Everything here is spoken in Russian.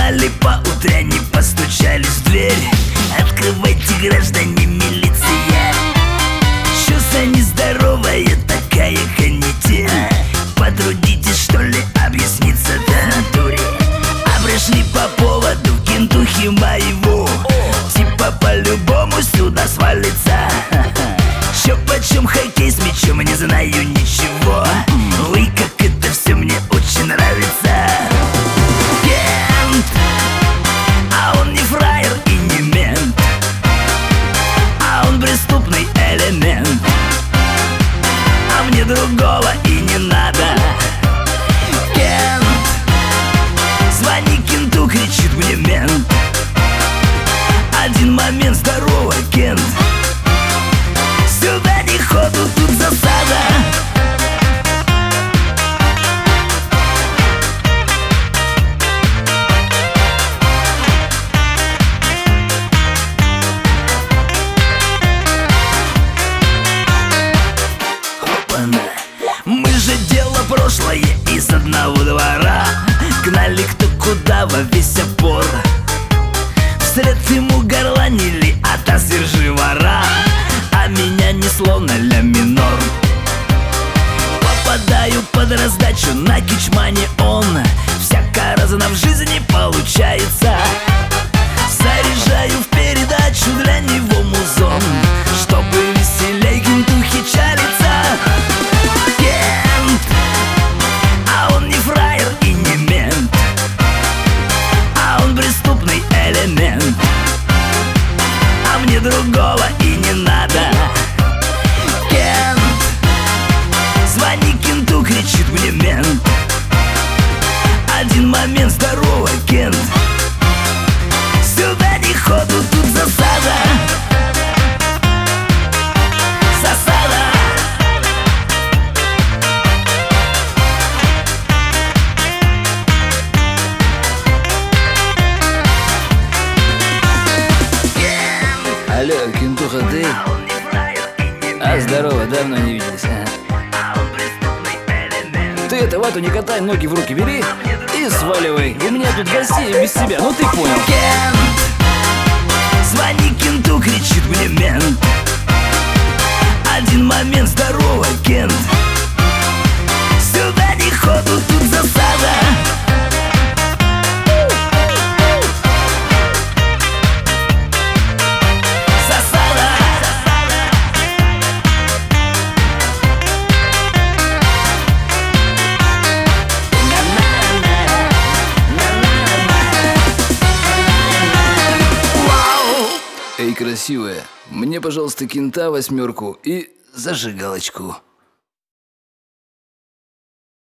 Узнали по утренней, постучались в дверь. Открывайте, граждане, милиция. Чё за нездоровая такая канитель? Потрудитесь, что ли, объясниться до натуре. А пришли по поводу кентухи моего. Типа по-любому сюда свалится. Чё почем хоккей с мячом, не знаю ничего. Ой, как это все мне очень нравится. Кент, а он не фраер и не мент, а он преступный элемент. А мне другого и не надо. Кент, звони кенту, кричит мне мент. Один момент, здорово, Кент. Сюда не ходу, тут засада. Опа-на. Мы же дело прошлое из одного двора. Гнали кто куда во весь опор. Вслед ему горланили, а та свержи вора. А меня несло на ля минор. Попадаю под раздачу на кичмане он. Всяко разно в жизни получается. Заряжаю в передачу для него музон, чтобы веселей кентухи чалится. Кент, а он не фраер и не мент, а он преступный элемент. А мне другого и не надо. Кент, звони кенту, кричит мне мент. Один момент, здорово, Кент. Сюда не ходу, тут засада. Засада. Алло, кентуха, ты? А, здорово, давно не виделись. Ты это вату не катай, ноги в руки бери и сваливай. У меня тут гостей без тебя, ну ты понял. Кент, звони кенту, кричит мне мент. Один момент, здорово, Кент. Сюда не ходу, тут засада. Эй, красивая, мне, пожалуйста, кента 8 и зажигалочку.